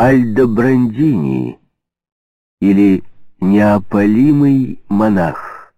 Альдобрандини или неопалимый монах.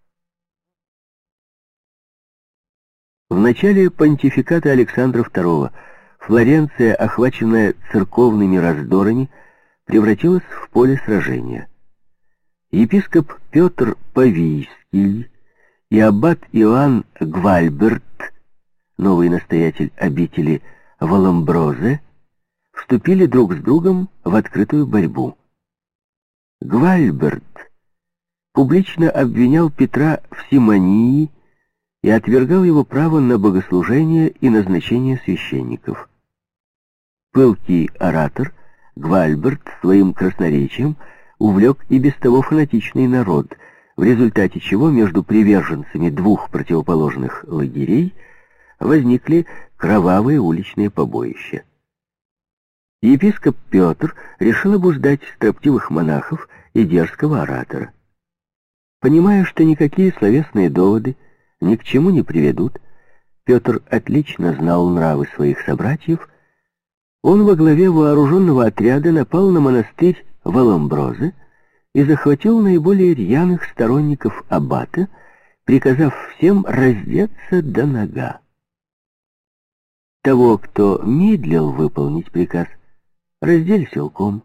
В начале понтификата Александра II Флоренция, охваченная церковными раздорами, превратилась в поле сражения. Епископ Петр Павийский и аббат Иоанн Гвальберт, новый настоятель обители Валамброзе, вступили друг с другом в открытую борьбу. Гвальберт публично обвинял Петра в симонии и отвергал его право на богослужение и назначение священников. Пылкий оратор Гвальберт своим красноречием увлек и без того фанатичный народ, в результате чего между приверженцами двух противоположных лагерей возникли кровавые уличные побоища. Епископ Петр решил обуздать строптивых монахов и дерзкого оратора. Понимая, что никакие словесные доводы ни к чему не приведут, Петр отлично знал нравы своих собратьев. Он во главе вооруженного отряда напал на монастырь Валамброзе и захватил наиболее рьяных сторонников аббата, приказав всем раздеться до нога. Того, кто медлил выполнить приказ, раздели силком.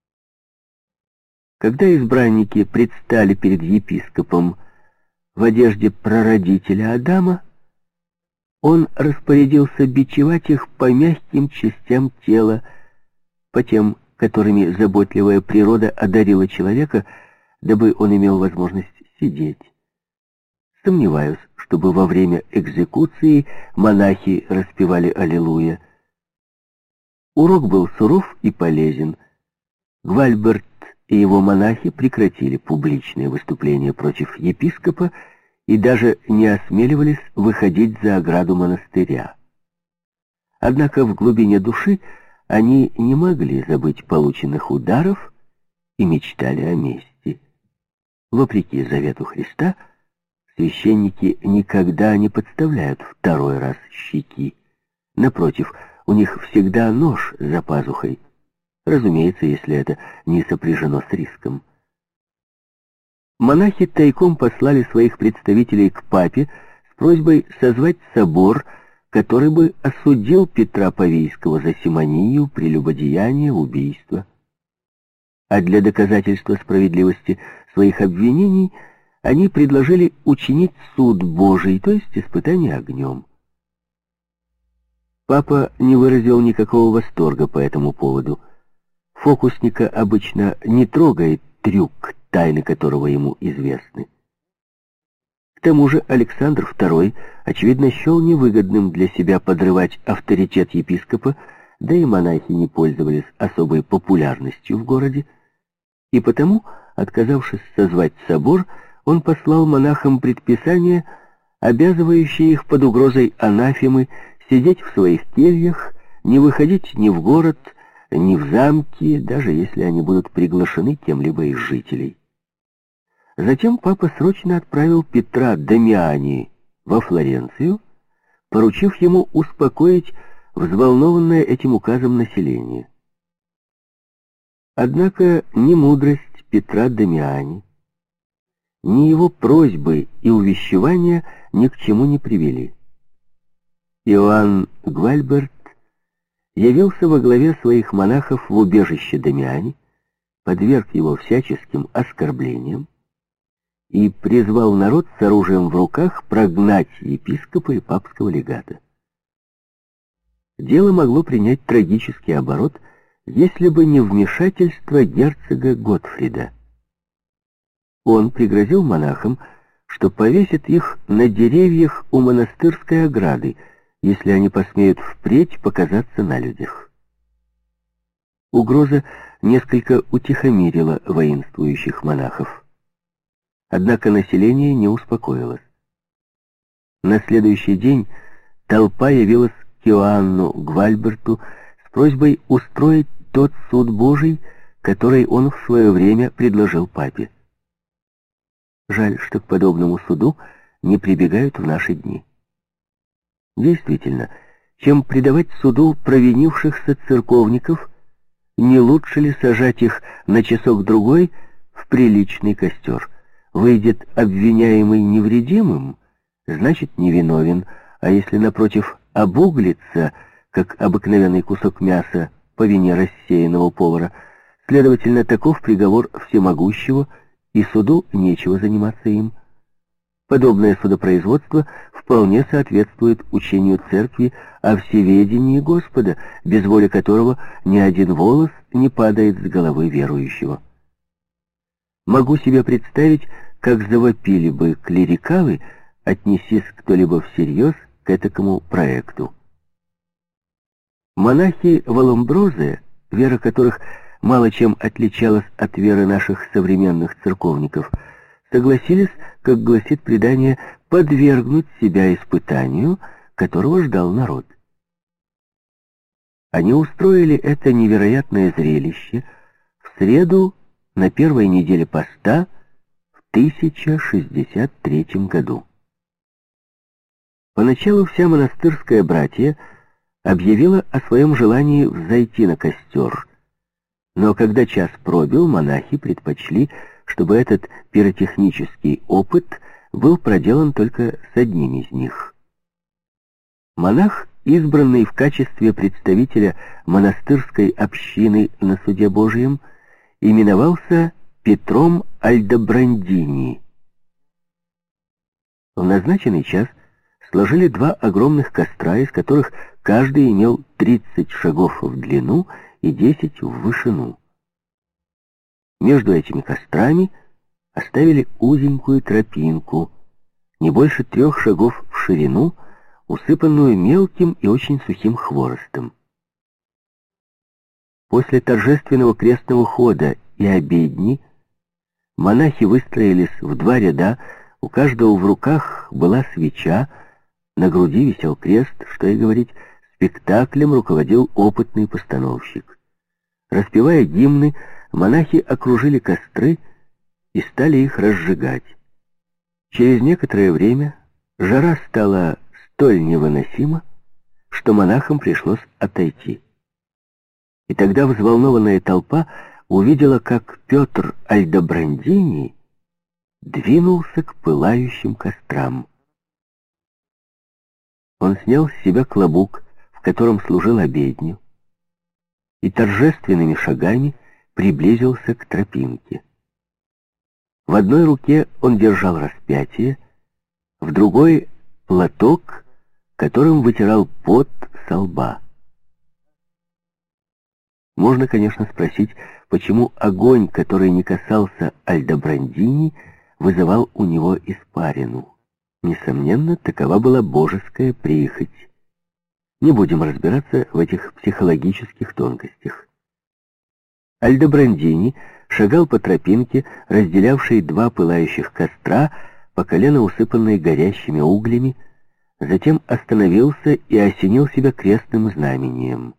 Когда избранники предстали перед епископом в одежде прародителя Адама, он распорядился бичевать их по мягким частям тела, по тем, которыми заботливая природа одарила человека, дабы он имел возможность сидеть. Сомневаюсь, чтобы во время экзекуции монахи распевали «Аллилуйя». Урок был суров и полезен. Гвальберт и его монахи прекратили публичные выступления против епископа и даже не осмеливались выходить за ограду монастыря. Однако в глубине души они не могли забыть полученных ударов и мечтали о мести. Вопреки завету Христа, священники никогда не подставляют второй раз щеки. Напротив, у них всегда нож за пазухой. Разумеется, если это не сопряжено с риском. Монахи тайком послали своих представителей к папе с просьбой созвать собор, который бы осудил Петра Павийского за симонию, прелюбодеяние, убийство. А для доказательства справедливости своих обвинений они предложили учинить суд Божий, то есть испытание огнем. Папа не выразил никакого восторга по этому поводу. Фокусника обычно не трогает трюк, тайны которого ему известны. К тому же Александр II, очевидно, счел невыгодным для себя подрывать авторитет епископа, да и монахи не пользовались особой популярностью в городе, и потому, отказавшись созвать собор, он послал монахам предписание, обязывающее их под угрозой анафемы сидеть в своих кельях, не выходить ни в город, ни в замки, даже если они будут приглашены кем-либо из жителей. Затем папа срочно отправил Петра Дамиани во Флоренцию, поручив ему успокоить взволнованное этим указом население. Однако ни мудрость Петра Дамиани, ни его просьбы и увещевания ни к чему не привели. Иоанн Гвальберт явился во главе своих монахов в убежище Дамиани, подверг его всяческим оскорблениям и призвал народ с оружием в руках прогнать епископа и папского легата. Дело могло принять трагический оборот, если бы не вмешательство герцога Готфрида. Он пригрозил монахам, что повесит их на деревьях у монастырской ограды, если они посмеют впредь показаться на людях. Угроза несколько утихомирила воинствующих монахов. Однако население не успокоилось. На следующий день толпа явилась к Иоанну Гвальберту с просьбой устроить тот суд Божий, который он в свое время предложил папе. Жаль, что к подобному суду не прибегают в наши дни. Действительно, чем предавать суду провинившихся церковников, не лучше ли сажать их на часок-другой в приличный костер? Выйдет обвиняемый невредимым, значит невиновен, а если, напротив, обуглится, как обыкновенный кусок мяса по вине рассеянного повара, следовательно, таков приговор всемогущего, и суду нечего заниматься им. Подобное судопроизводство вполне соответствует учению Церкви о всеведении Господа, без воли которого ни один волос не падает с головы верующего. Могу себе представить, как завопили бы клерикалы, отнесись кто-либо всерьез к этакому проекту. Монахи Валамброзы, вера которых мало чем отличалась от веры наших современных церковников, согласились, как гласит предание, подвергнуть себя испытанию, которого ждал народ. Они устроили это невероятное зрелище в среду на первой неделе поста в 1063 году. Поначалу вся монастырская братья объявила о своем желании взойти на костер, но когда час пробил, монахи предпочли, чтобы этот пиротехнический опыт был проделан только с одним из них. Монах, избранный в качестве представителя монастырской общины на суде Божьем, именовался Петром Альдобрандини. В назначенный час сложили два огромных костра, из которых каждый имел 30 шагов в длину и 10 в вышину. Между этими кострами оставили узенькую тропинку, не больше 3 шагов в ширину, усыпанную мелким и очень сухим хворостом. После торжественного крестного хода и обедни монахи выстроились в 2 ряда, у каждого в руках была свеча, на груди висел крест, что и говорить, спектаклем руководил опытный постановщик. Распевая гимны, монахи окружили костры и стали их разжигать. Через некоторое время жара стала столь невыносима, что монахам пришлось отойти. И тогда взволнованная толпа увидела, как Петр Альдобрандини двинулся к пылающим кострам. Он снял с себя клобук, в котором служил обедню, и торжественными шагами приблизился к тропинке. В одной руке он держал распятие, в другой — платок, которым вытирал пот со лба. Можно, конечно, спросить, почему огонь, который не касался Альдобрандини, вызывал у него испарину. Несомненно, такова была божеская прихоть. Не будем разбираться в этих психологических тонкостях. Альдобрандини шагал по тропинке, разделявшей 2 пылающих костра, по колено усыпанной горящими углями, затем остановился и осенил себя крестным знамением.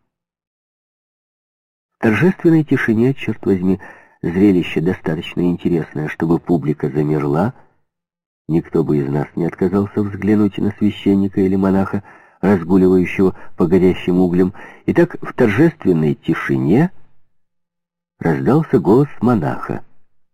В торжественной тишине, черт возьми, зрелище достаточно интересное, чтобы публика замерла. Никто бы из нас не отказался взглянуть на священника или монаха, разгуливающего по горящим углям. Итак, в торжественной тишине раздался голос монаха.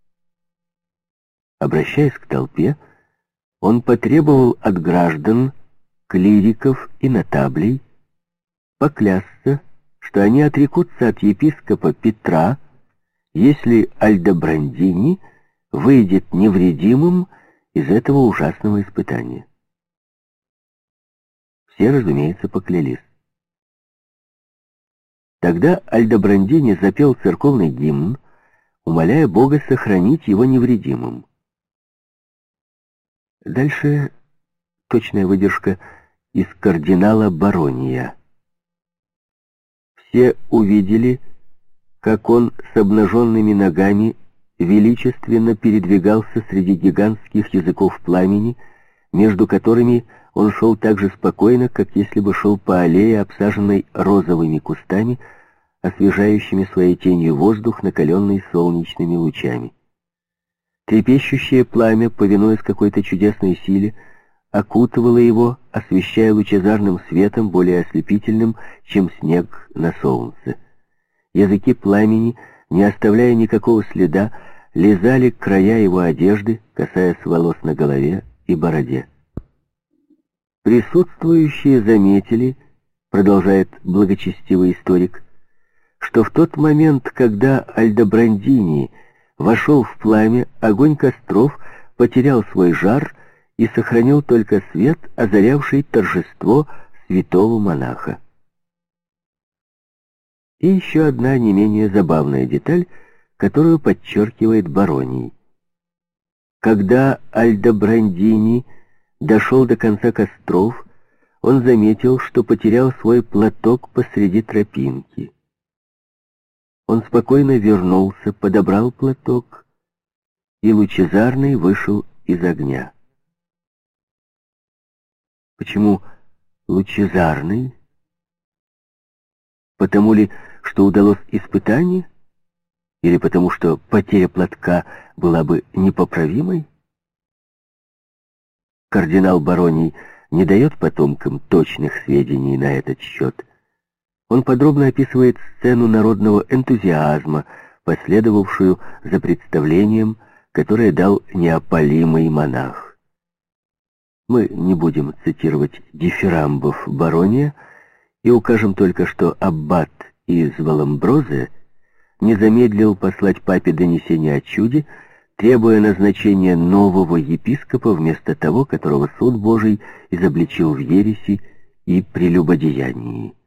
Обращаясь к толпе, он потребовал от граждан, клириков и нотаблей поклясться, что они отрекутся от епископа Петра, если Альдобрандини выйдет невредимым из этого ужасного испытания. Все, разумеется, поклялись. Тогда Альдобрандини запел церковный гимн, умоляя Бога сохранить его невредимым. Дальше точная выдержка из кардинала Барония. Все увидели, как он с обнаженными ногами величественно передвигался среди гигантских языков пламени, между которыми он шел так же спокойно, как если бы шел по аллее, обсаженной розовыми кустами, освежающими своей тенью воздух, накаленный солнечными лучами. Трепещущее пламя, повинуясь какой-то чудесной силе, окутывало его, освещая лучезарным светом, более ослепительным, чем снег на солнце. Языки пламени, не оставляя никакого следа, лизали края его одежды, касаясь волос на голове и бороде. Присутствующие заметили, продолжает благочестивый историк, что в тот момент, когда Альдобрандини вошел в пламя, огонь костров потерял свой жар и сохранил только свет, озарявший торжество святого монаха. И еще одна не менее забавная деталь, которую подчеркивает Бароний. Когда Альдобрандини дошел до конца костров, он заметил, что потерял свой платок посреди тропинки. Он спокойно вернулся, подобрал платок, и Лучезарный вышел из огня. Почему Лучезарный? Потому ли, что удалось испытание? Или потому, что потеря платка была бы непоправимой? Кардинал Бароний не дает потомкам точных сведений на этот счет. Он подробно описывает сцену народного энтузиазма, последовавшую за представлением, которое дал неопалимый монах. Мы не будем цитировать дифирамбов Барония и укажем только, что аббат из Валамброзе не замедлил послать папе донесение о чуде, требуя назначения нового епископа вместо того, которого суд Божий изобличил в ереси и прелюбодеянии.